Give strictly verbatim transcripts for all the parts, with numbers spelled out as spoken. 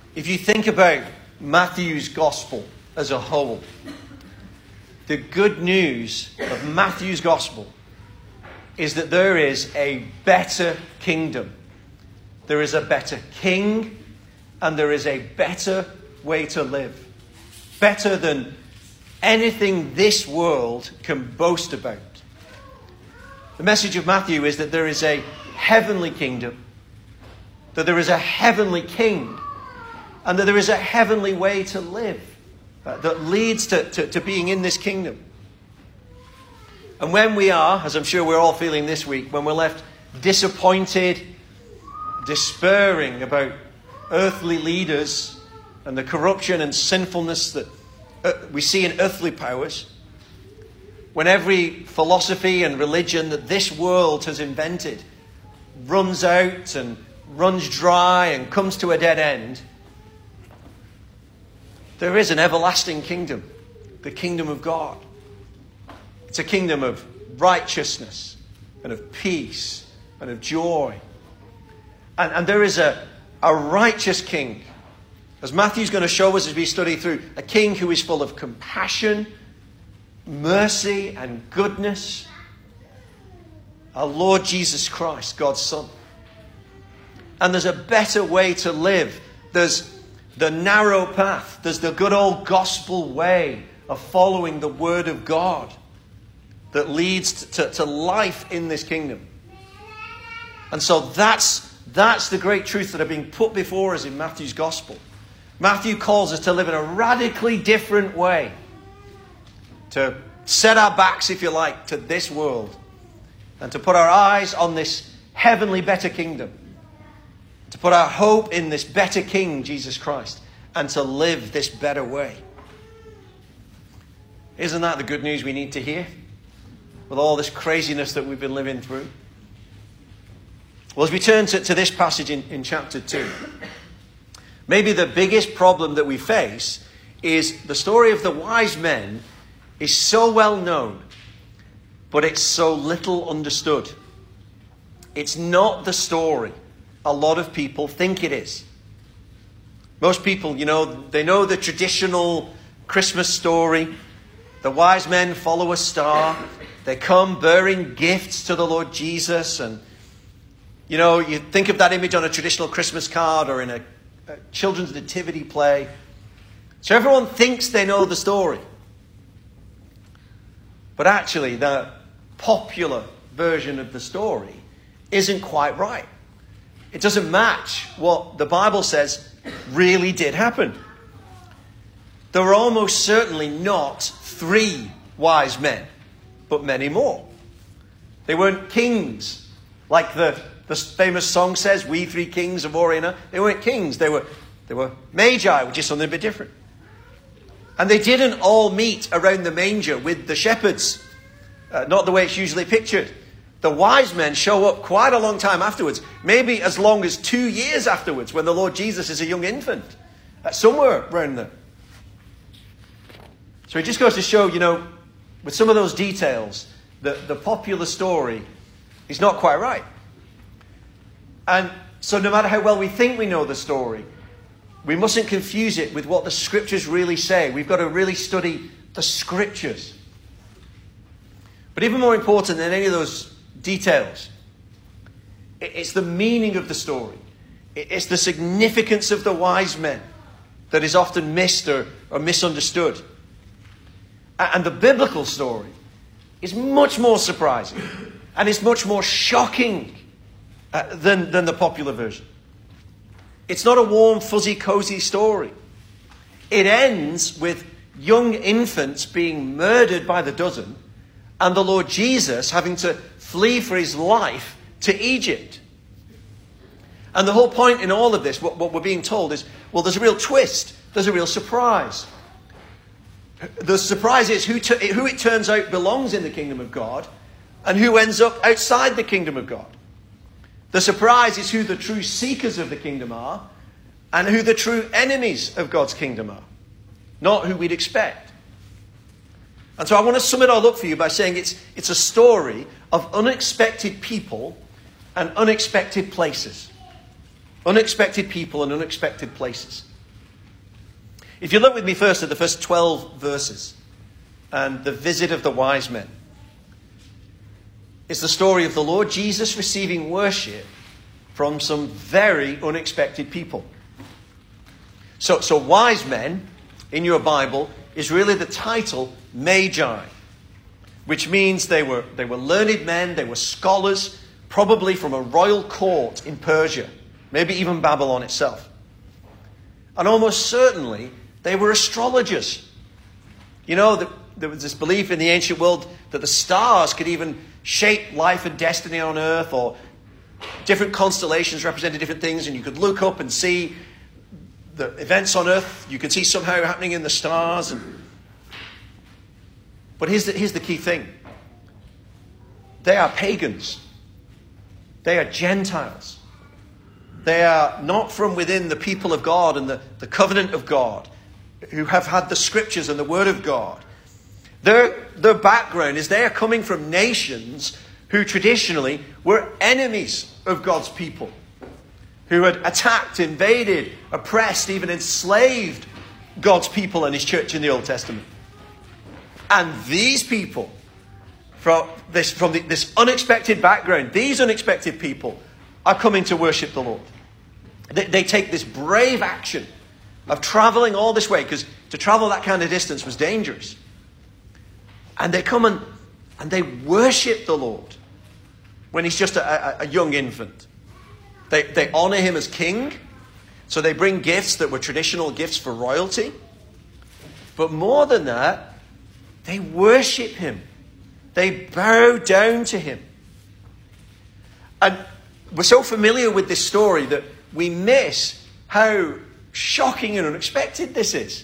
If you think about Matthew's gospel as a whole, the good news of Matthew's gospel is that there is a better kingdom. There is a better king, and there is a better way to live. Better than anything this world can boast about. The message of Matthew is that there is a heavenly kingdom, that there is a heavenly king, and that there is a heavenly way to live uh, that leads to, to, to being in this kingdom. And when we are, as I'm sure we're all feeling this week, when we're left disappointed, despairing about earthly leaders and the corruption and sinfulness that uh, we see in earthly powers, when every philosophy and religion that this world has invented runs out and runs dry and comes to a dead end, there is an everlasting kingdom, the kingdom of God. It's a kingdom of righteousness and of peace and of joy. And, and there is a, a righteous king, as Matthew's going to show us as we study through, a king who is full of compassion, mercy and goodness. Our Lord Jesus Christ, God's Son. And there's a better way to live. There's the narrow path. There's the good old gospel way of following the Word of God that leads to, to life in this kingdom. And so that's, that's the great truth that are being put before us in Matthew's gospel. Matthew calls us to live in a radically different way. To set our backs, if you like, to this world. And to put our eyes on this heavenly better kingdom. To put our hope in this better King, Jesus Christ. And to live this better way. Isn't that the good news we need to hear? With all this craziness that we've been living through. Well, as we turn to, to this passage in, in chapter two. Maybe the biggest problem that we face is the story of the wise men is so well known, but it's so little understood. It's not the story a lot of people think it is. Most people, you know, they know the traditional Christmas story. The wise men follow a star. They come bearing gifts to the Lord Jesus. And, you know, you think of that image on a traditional Christmas card or in a, a children's nativity play. So everyone thinks they know the story. But actually, the popular version of the story isn't quite right. It doesn't match what the Bible says really did happen. There were almost certainly not three wise men, but many more. They weren't kings, like the, the famous song says, "We three kings of Oriana." They weren't kings. They were, they were magi, which is something a bit different. And they didn't all meet around the manger with the shepherds. Uh, not the way it's usually pictured. The wise men show up quite a long time afterwards. Maybe as long as two years afterwards, when the Lord Jesus is a young infant. Uh, somewhere around there. So it just goes to show, you know, with some of those details, that the popular story is not quite right. And so no matter how well we think we know the story, we mustn't confuse it with what the Scriptures really say. We've got to really study the Scriptures. But even more important than any of those details, it's the meaning of the story. It's the significance of the wise men that is often missed or, or misunderstood. And the biblical story is much more surprising and it's much more shocking uh, than, than the popular version. It's not a warm, fuzzy, cozy story. It ends with young infants being murdered by the dozen and the Lord Jesus having to flee for his life to Egypt. And the whole point in all of this, what, what we're being told is, well, there's a real twist. There's a real surprise. The surprise is who, t- who it turns out belongs in the kingdom of God and who ends up outside the kingdom of God. The surprise is who the true seekers of the kingdom are and who the true enemies of God's kingdom are. Not who we'd expect. And so I want to sum it all up for you by saying it's, it's a story of unexpected people and unexpected places. Unexpected people and unexpected places. If you look with me first at the first twelve verses and the visit of the wise men, it's the story of the Lord Jesus receiving worship from some very unexpected people. So, so wise men in your Bible is really the title Magi, which means they were, they were learned men, they were scholars, probably from a royal court in Persia, maybe even Babylon itself. And almost certainly they were astrologers. You know, the, there was this belief in the ancient world that the stars could even shape life and destiny on earth, or different constellations represented different things, and you could look up and see the events on earth. You could see somehow happening in the stars. And... But here's the, here's the key thing. They are pagans. They are Gentiles. They are not from within the people of God and the, the covenant of God, who have had the scriptures and the word of God. Their, their background is they are coming from nations who traditionally were enemies of God's people, who had attacked, invaded, oppressed, even enslaved God's people and his church in the Old Testament. And these people, from this, from the, this unexpected background, these unexpected people are coming to worship the Lord. They, they take this brave action of traveling all this way, because to travel that kind of distance was dangerous. And they come and, and they worship the Lord when he's just a, a, a young infant. They, they honor him as king. So they bring gifts that were traditional gifts for royalty. But more than that, they worship him. They bow down to him. And we're so familiar with this story that we miss how shocking and unexpected this is.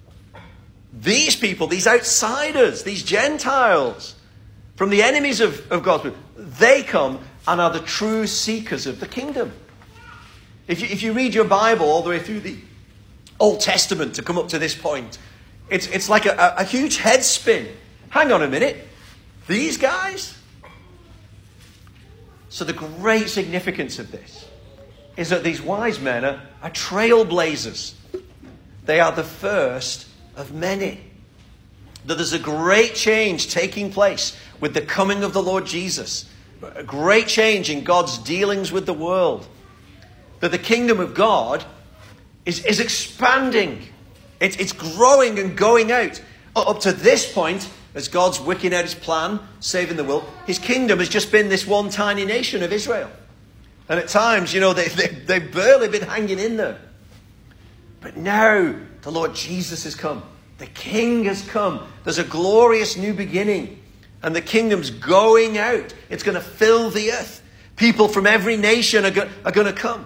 These people, these outsiders, these Gentiles, from the enemies of, of God's people, they come and are the true seekers of the kingdom. If you, if you read your Bible all the way through the Old Testament to come up to this point, it's, it's like a, a, a huge head spin. Hang on a minute. These guys? So the great significance of this is that these wise men are, are trailblazers. They are the first of many. That there's a great change taking place with the coming of the Lord Jesus. A great change in God's dealings with the world. That the kingdom of God is, is expanding. It, it's growing and going out. Up to this point, as God's working out his plan, saving the world, his kingdom has just been this one tiny nation of Israel. And at times, you know, they, they, they've barely been hanging in there. But now the Lord Jesus has come. The King has come. There's a glorious new beginning. And the kingdom's going out. It's going to fill the earth. People from every nation are, go, are going to come.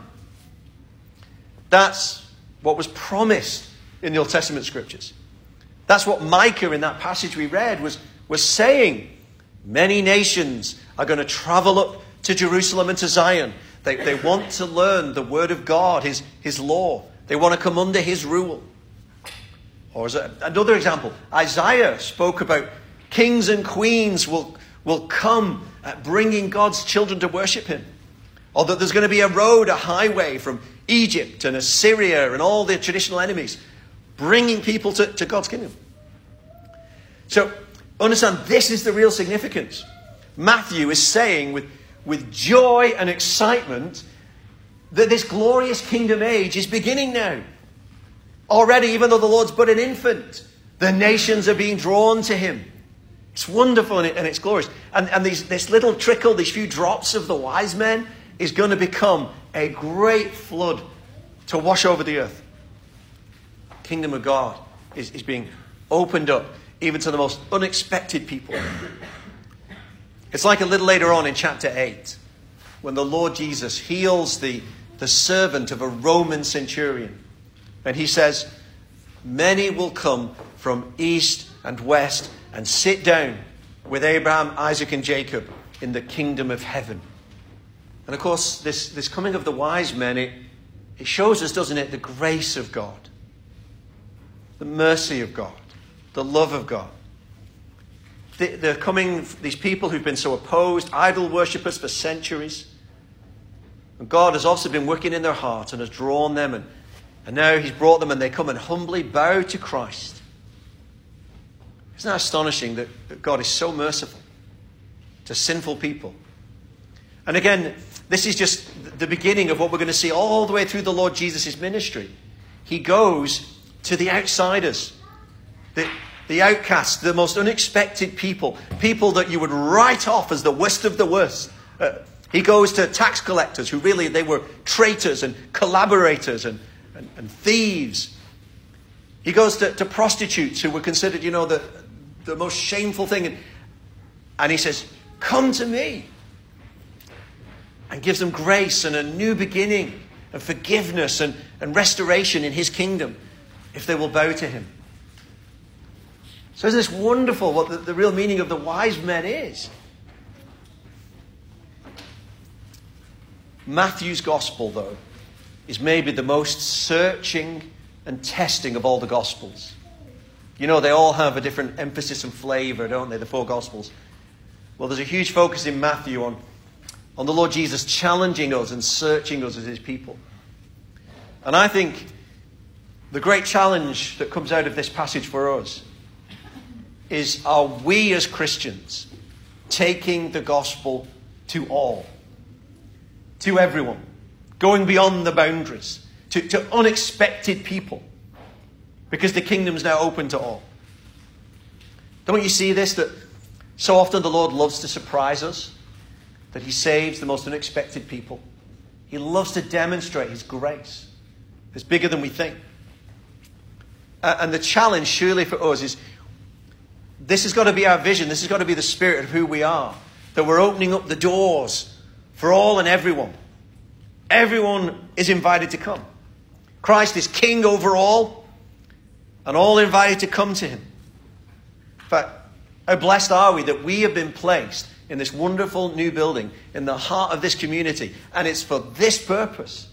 That's what was promised in the Old Testament scriptures. That's what Micah in that passage we read was, was saying. Many nations are going to travel up to Jerusalem and to Zion. They, they want to learn the word of God, his, his law. They want to come under his rule. Or as a, another example, Isaiah spoke about kings and queens will, will come at bringing God's children to worship him. Or that there's going to be a road, a highway from Egypt and Assyria and all their traditional enemies, bringing people to, to God's kingdom. So, understand, this is the real significance. Matthew is saying with, with joy and excitement that this glorious kingdom age is beginning now. Already, even though the Lord's but an infant, the nations are being drawn to him. It's wonderful and, it, and it's glorious. And, and these, this little trickle, these few drops of the wise men is going to become a great flood to wash over the earth. The kingdom of God is, is being opened up even to the most unexpected people. It's like a little later on in chapter eight when the Lord Jesus heals the, the servant of a Roman centurion. And he says, many will come from east and west and sit down with Abraham, Isaac and Jacob in the kingdom of heaven. And of course, this, this coming of the wise men, it, it shows us, doesn't it, the grace of God, the mercy of God, the love of God. They're coming, these people who've been so opposed, idol worshippers for centuries. And God has also been working in their hearts and has drawn them and And now he's brought them and they come and humbly bow to Christ. Isn't that astonishing that, that God is so merciful to sinful people? And again, this is just the beginning of what we're going to see all the way through the Lord Jesus' ministry. He goes to the outsiders, the, the outcasts, the most unexpected people, people that you would write off as the worst of the worst. Uh, he goes to tax collectors who really, they were traitors and collaborators and, and, and thieves. He goes to, to prostitutes who were considered, you know, the, the most shameful thing. And, and he says, come to me. And gives them grace and a new beginning and forgiveness and, and restoration in his kingdom if they will bow to him. So isn't this wonderful what the, the real meaning of the wise men is? Matthew's gospel, though, is maybe the most searching and testing of all the gospels. You know, they all have a different emphasis and flavor, don't they, the four gospels? Well, there's a huge focus in Matthew on, on the Lord Jesus challenging us and searching us as his people. And I think the great challenge that comes out of this passage for us is, are we as Christians taking the gospel to all? To everyone? Going beyond the boundaries? To, to unexpected people? Because the kingdom's now open to all. Don't you see this? That so often the Lord loves to surprise us. That he saves the most unexpected people. He loves to demonstrate his grace. It's bigger than we think. Uh, and the challenge surely for us is, this has got to be our vision. This has got to be the spirit of who we are. That we're opening up the doors for all and everyone. Everyone is invited to come. Christ is king over all, and all invited to come to him. In fact, how blessed are we that we have been placed in this wonderful new building, in the heart of this community. And it's for this purpose.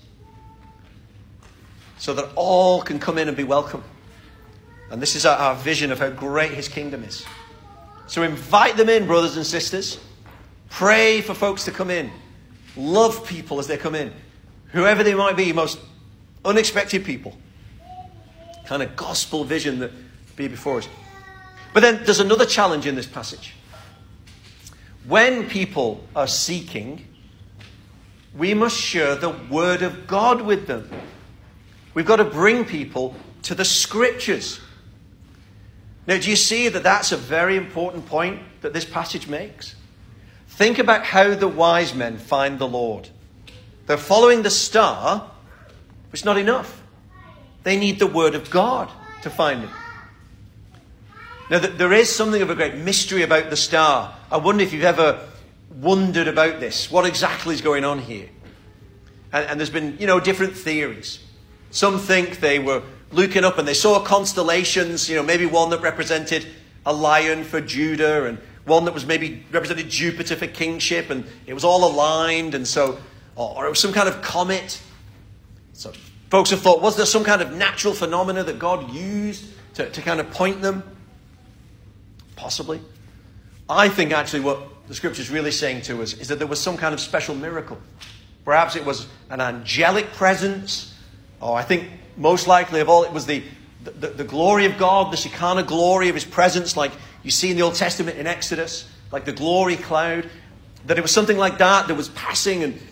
So that all can come in and be welcome. And this is our, our vision of how great his kingdom is. So invite them in, brothers and sisters. Pray for folks to come in. Love people as they come in. Whoever they might be, most unexpected people. Kind of gospel vision that be before us. But then there's another challenge in this passage. When people are seeking, we must share the word of God with them. We've got to bring people to the scriptures. Now, do you see that that's a very important point that this passage makes? Think about how the wise men find the Lord. They're following the star, but it's not enough. They need the word of God to find him. Now, there is something of a great mystery about the star. I wonder if you've ever wondered about this. What exactly is going on here? And, and there's been, you know, different theories. Some think they were looking up and they saw constellations, you know, maybe one that represented a lion for Judah and one that was maybe represented Jupiter for kingship, and it was all aligned, and so, or, or it was some kind of comet. So folks have thought, was there some kind of natural phenomena that God used to, to kind of point them? Possibly. I think actually what the scripture is really saying to us is that there was some kind of special miracle. Perhaps it was an angelic presence, or I think most likely of all it was the, the, the glory of God, the Shekinah glory of his presence, like you see in the Old Testament in Exodus, like the glory cloud, that it was something like that that was passing. And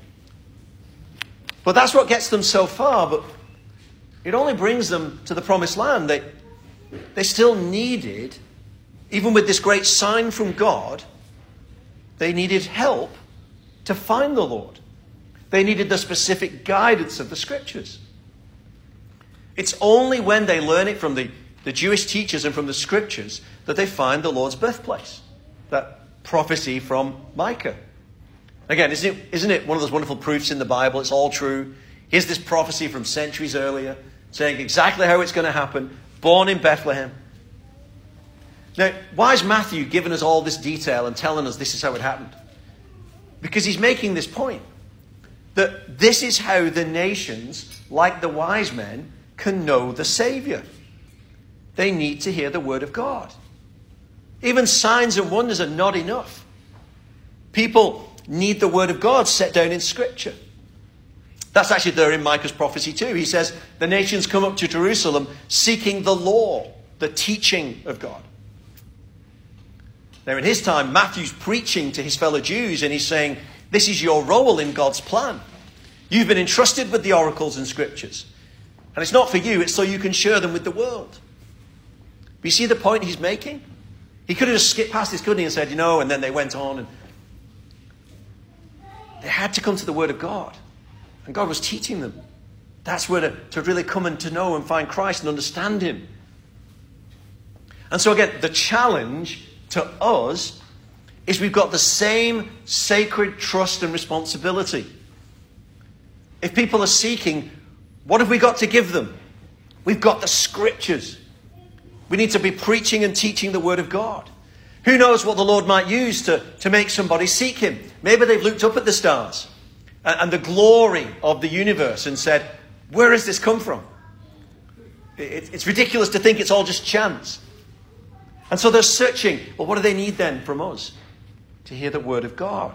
but that's what gets them so far, but it only brings them to the promised land. They, they still needed, even with this great sign from God, they needed help to find the Lord. They needed the specific guidance of the scriptures. It's only when they learn it from the, the Jewish teachers and from the scriptures that they find the Lord's birthplace. That prophecy from Micah. Again, isn't it, isn't it one of those wonderful proofs in the Bible? It's all true. Here's this prophecy from centuries earlier, saying exactly how it's going to happen. Born in Bethlehem. Now, why is Matthew giving us all this detail and telling us this is how it happened? Because he's making this point. That this is how the nations, like the wise men, can know the Savior. They need to hear the word of God. Even signs and wonders are not enough. People need the word of God set down in Scripture. That's actually there in Micah's prophecy too. He says, the nations come up to Jerusalem seeking the law, the teaching of God. Now in his time, Matthew's preaching to his fellow Jews and he's saying, this is your role in God's plan. You've been entrusted with the oracles and scriptures. And it's not for you, it's so you can share them with the world. But you see the point he's making? He could have just skipped past this, couldn't he, and said, you know, and then they went on. And they had to come to the Word of God. And God was teaching them. That's where to, to really come and to know and find Christ and understand him. And so again, the challenge to us is we've got the same sacred trust and responsibility. If people are seeking, what have we got to give them? We've got the scriptures. We need to be preaching and teaching the Word of God. Who knows what the Lord might use to, to make somebody seek him? Maybe they've looked up at the stars and, and the glory of the universe and said, where has this come from? It, it's ridiculous to think it's all just chance. And so they're searching. Well, what do they need then from us? To hear the Word of God.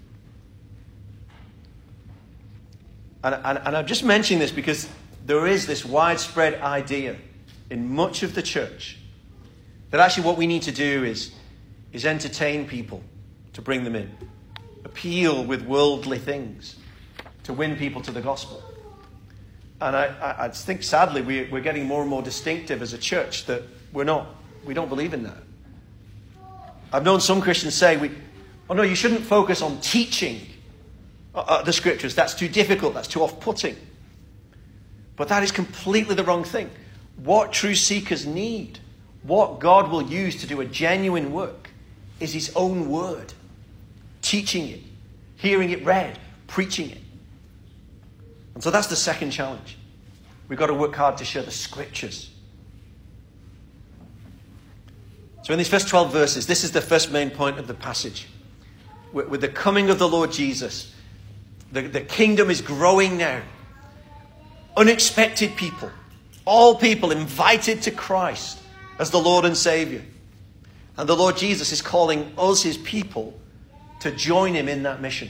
And, and, and I'm just mentioning this because there is this widespread idea in much of the church that actually what we need to do is, is entertain people to bring them in. Appeal with worldly things to win people to the gospel. And I, I, I think sadly we, we're getting more and more distinctive as a church that we're not, we don't believe in that. I've known some Christians say, we, oh no, you shouldn't focus on teaching uh, the scriptures. That's too difficult. That's too off-putting. But that is completely the wrong thing. What true seekers need, what God will use to do a genuine work, is his own word. Teaching it, hearing it read, preaching it. And so that's the second challenge. We've got to work hard to share the scriptures. So in these first twelve verses, this is the first main point of the passage. With, with the coming of the Lord Jesus, the, the kingdom is growing now. Unexpected people. All people invited to Christ as the Lord and Savior. And the Lord Jesus is calling us, his people, to join him in that mission.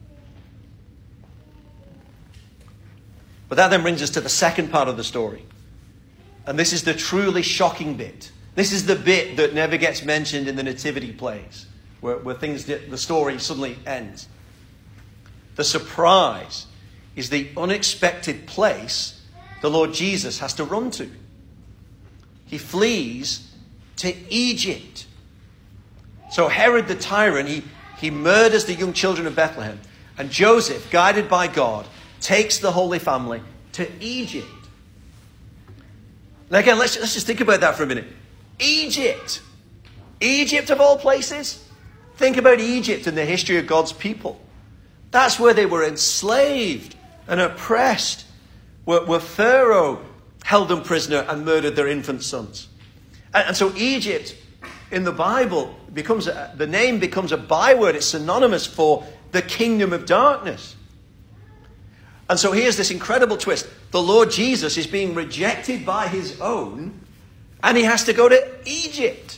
But that then brings us to the second part of the story. And this is the truly shocking bit. This is the bit that never gets mentioned in the nativity plays, where, where things, the story suddenly ends. The surprise is the unexpected place the Lord Jesus has to run to. He flees to Egypt. So Herod the tyrant, he, he murders the young children of Bethlehem. And Joseph, guided by God, takes the Holy Family to Egypt. Now again, let's, let's just think about that for a minute. Egypt. Egypt of all places. Think about Egypt in the history of God's people. That's where they were enslaved and oppressed. Where, where Pharaoh held them prisoner and murdered their infant sons. And, and so Egypt in the Bible becomes a, the name becomes a byword. It's synonymous for the kingdom of darkness. And so here's this incredible twist. The Lord Jesus is being rejected by his own, and he has to go to Egypt.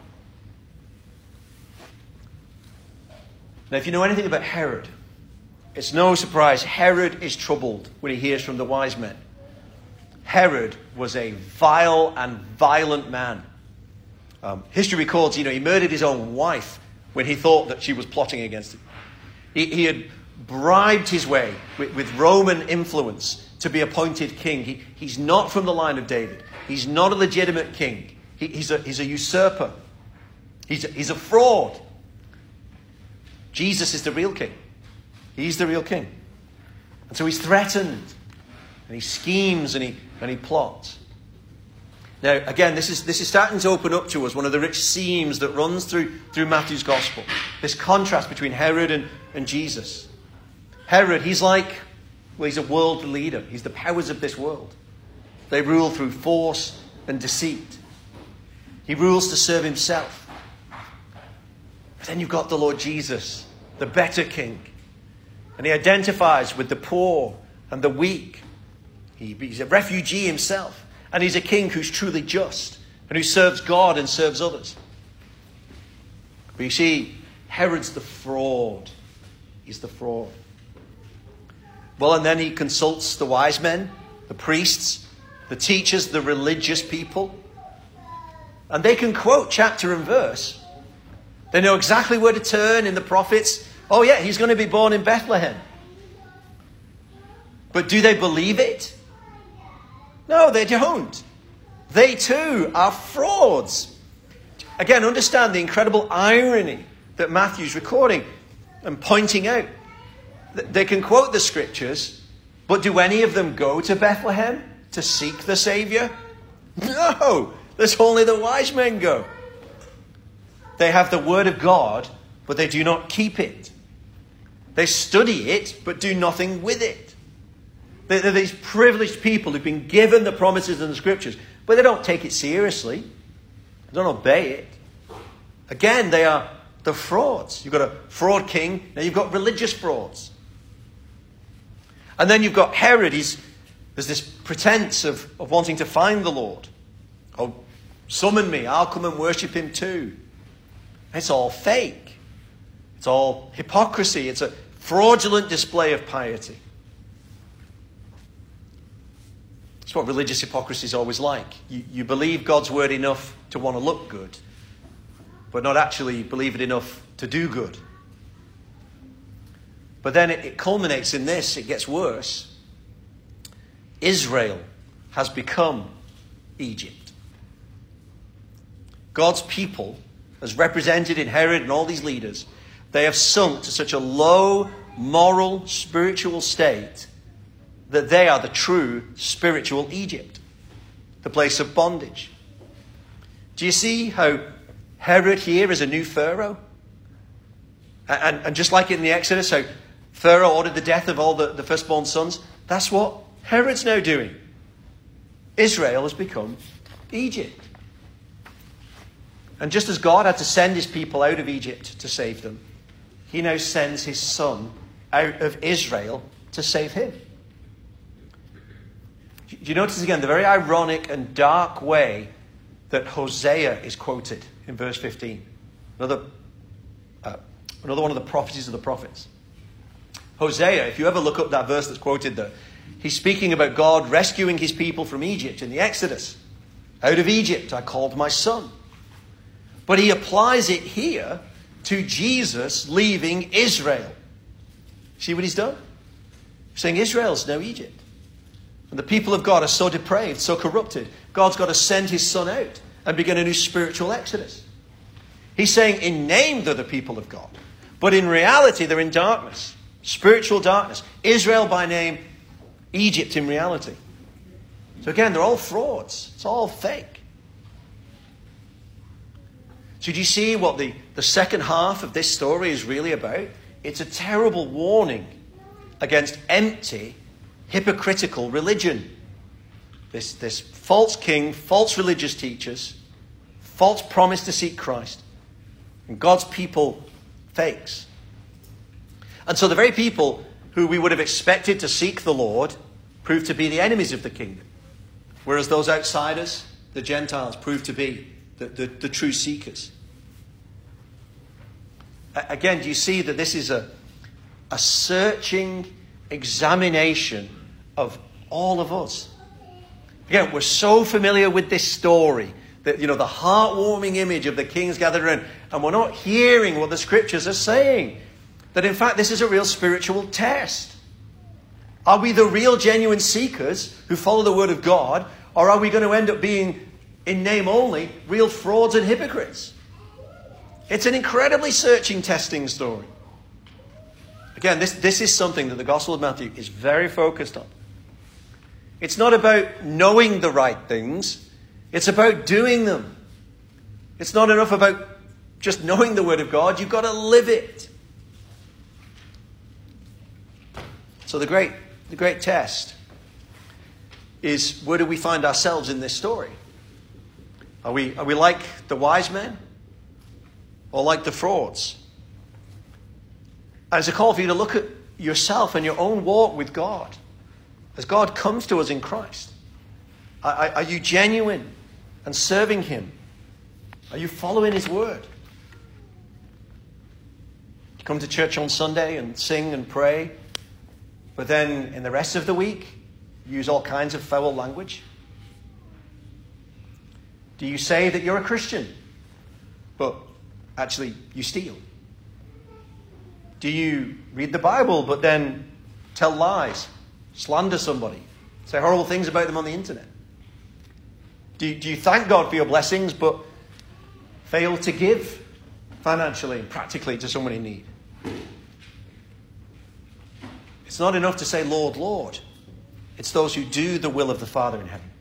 Now, if you know anything about Herod, it's no surprise Herod is troubled when he hears from the wise men. Herod was a vile and violent man. Um, history records, you know, he murdered his own wife when he thought that she was plotting against him. He, he had bribed his way with, with Roman influence to be appointed king. He, he's not from the line of David. He's not a legitimate king. He, he's, a, he's a usurper. He's a, he's a fraud. Jesus is the real king. He's the real king. And so he's threatened. And he schemes and he, and he plots. Now, again, this is, this is starting to open up to us one of the rich seams that runs through, through Matthew's gospel. This contrast between Herod and, and Jesus. Herod, he's like, well, he's a world leader. He's the powers of this world. They rule through force and deceit. He rules to serve himself. But then you've got the Lord Jesus, the better king. And he identifies with the poor and the weak. He, he's a refugee himself. And he's a king who's truly just and who serves God and serves others. But you see, Herod's the fraud. He's the fraud. Well, and then he consults the wise men, the priests, the teachers, the religious people. And they can quote chapter and verse. They know exactly where to turn in the prophets. Oh yeah, he's going to be born in Bethlehem. But do they believe it? No, they don't. They too are frauds. Again, understand the incredible irony that Matthew's recording and pointing out. They can quote the scriptures, but do any of them go to Bethlehem to seek the Savior? No, there's only the wise men go. They have the word of God, but they do not keep it. They study it, but do nothing with it. They're these privileged people who've been given the promises in the scriptures, but they don't take it seriously. They don't obey it. Again, they are the frauds. You've got a fraud king, now you've got religious frauds. And then you've got Herod. He's, there's this pretense of, of wanting to find the Lord. Oh, summon me, I'll come and worship him too. It's all fake. It's all hypocrisy. It's a fraudulent display of piety. It's what religious hypocrisy is always like. You, you believe God's word enough to want to look good, but not actually believe it enough to do good. But then it, it culminates in this. It gets worse. Israel has become Egypt. God's people, as represented in Herod and all these leaders, they have sunk to such a low moral, spiritual state that they are the true spiritual Egypt, the place of bondage. Do you see how Herod here is a new Pharaoh? And, and just like in the Exodus, how Pharaoh ordered the death of all the, the firstborn sons, that's what Herod's now doing. Israel has become Egypt. And just as God had to send his people out of Egypt to save them, he now sends his son out of Israel to save him. Do you notice again the very ironic and dark way that Hosea is quoted in verse fifteen? Another, uh, another one of the prophecies of the prophets. Hosea, if you ever look up that verse that's quoted there, he's speaking about God rescuing his people from Egypt in the Exodus. Out of Egypt I called my son. But he applies it here to Jesus leaving Israel. See what he's done? He's saying Israel's now Egypt. And the people of God are so depraved, so corrupted. God's got to send his son out and begin a new spiritual exodus. He's saying in name they're the people of God. But in reality they're in darkness. Spiritual darkness. Israel by name, Egypt in reality. So again, they're all frauds. It's all fake. So do you see what the, the second half of this story is really about? It's a terrible warning against empty, hypocritical religion. This, this false king, false religious teachers, false promise to seek Christ. And God's people fakes. And so the very people who we would have expected to seek the Lord proved to be the enemies of the kingdom. Whereas those outsiders, the Gentiles, proved to be the, the, the true seekers. Again, do you see that this is a, a searching examination of all of us? Again, we're so familiar with this story, that, you know, the heartwarming image of the kings gathered around, and we're not hearing what the scriptures are saying. That in fact this is a real spiritual test. Are we the real genuine seekers who follow the word of God, or are we going to end up being, in name only, real frauds and hypocrites? It's an incredibly searching, testing story. Again, this, this is something that the Gospel of Matthew is very focused on. It's not about knowing the right things. It's about doing them. It's not enough about just knowing the word of God. You've got to live it. So the great, the great test is, where do we find ourselves in this story? Are we, are we like the wise men? Or like the frauds? And it's a call for you to look at yourself and your own walk with God. As God comes to us in Christ. Are, are you genuine and serving him? Are you following his word? You come to church on Sunday and sing and pray. but then in the rest of the week, use all kinds of foul language? Do you say that you're a Christian, but actually you steal? Do you read the Bible, but then tell lies, slander somebody, say horrible things about them on the internet? Do, do you thank God for your blessings, but fail to give financially and practically to someone in need? It's not enough to say, Lord, Lord. It's those who do the will of the Father in heaven.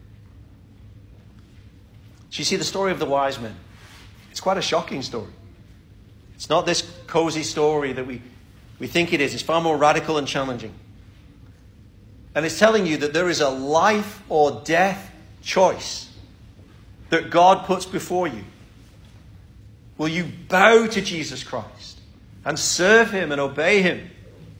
So you see the story of the wise men. It's quite a shocking story. It's not this cozy story that we, we think it is. It's far more radical and challenging. And it's telling you that there is a life or death choice that God puts before you. Will you bow to Jesus Christ and serve him and obey him?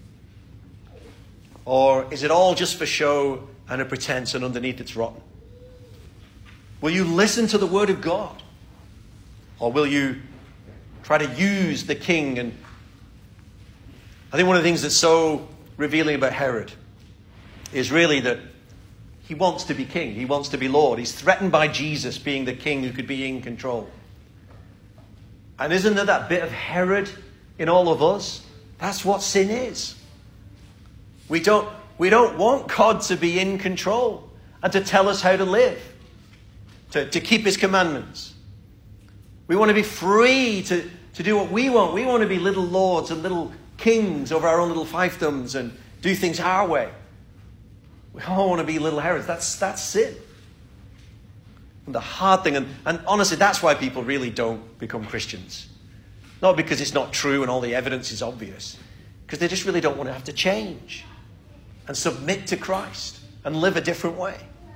Or is it all just for show and a pretense and underneath it's rotten? Will you listen to the word of God? Or will you try to use the king? And I think one of the things that's so revealing about Herod is really that he wants to be king. He wants to be Lord. He's threatened by Jesus being the king who could be in control. And isn't there that bit of Herod in all of us? That's what sin is. We don't, we don't want God to be in control and to tell us how to live, to, to keep his commandments. We want to be free to, to do what we want. We want to be little lords and little kings over our own little fiefdoms and do things our way. We all want to be little Herods. That's, that's sin. And the hard thing, and, and honestly, that's why people really don't become Christians. Not because it's not true and all the evidence is obvious. Because they just really don't want to have to change and submit to Christ and live a different way.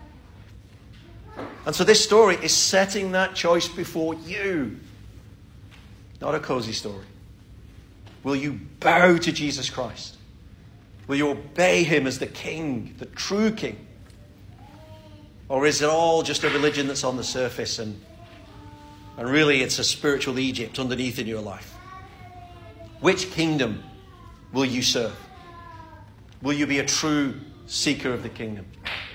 And so this story is setting that choice before you. Not a cozy story. Will you bow to Jesus Christ? Will you obey him as the king, the true king? Or is it all just a religion that's on the surface and, and really it's a spiritual Egypt underneath in your life? Which kingdom will you serve? Will you be a true seeker of the kingdom?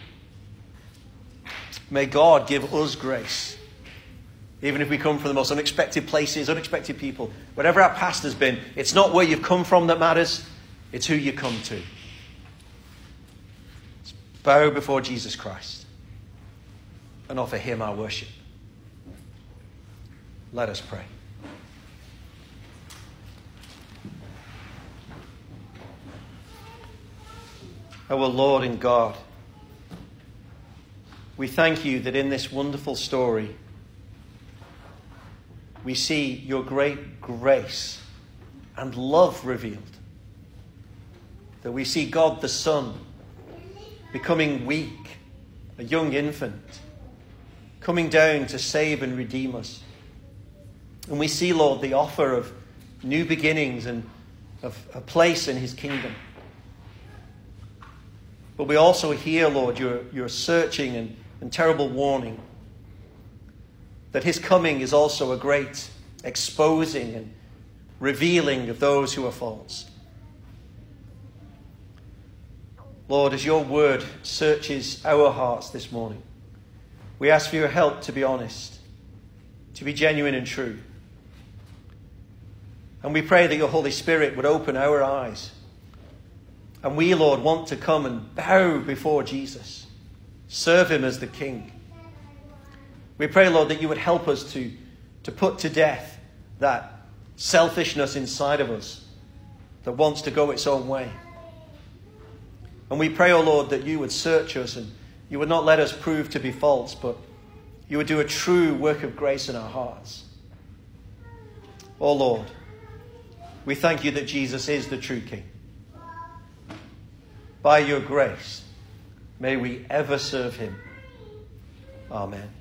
May God give us grace. Even if we come from the most unexpected places, unexpected people, whatever our past has been, it's not where you've come from that matters. It's who you come to. Let's bow before Jesus Christ and offer him our worship. Let us pray. Our Lord and God, we thank you that in this wonderful story we see your great grace and love revealed. That we see God the Son becoming weak, a young infant, coming down to save and redeem us. And we see, Lord, the offer of new beginnings and of a place in his kingdom. But we also hear, Lord, your, your searching and, and terrible warning that his coming is also a great exposing and revealing of those who are false. Lord, as your word searches our hearts this morning, we ask for your help to be honest, to be genuine and true. And we pray that your Holy Spirit would open our eyes. And we, Lord, want to come and bow before Jesus, serve him as the King. We pray, Lord, that you would help us to, to put to death that selfishness inside of us that wants to go its own way. And we pray, O Lord, that you would search us and you would not let us prove to be false, but you would do a true work of grace in our hearts. O Lord, we thank you that Jesus is the true King. By your grace, may we ever serve him. Amen.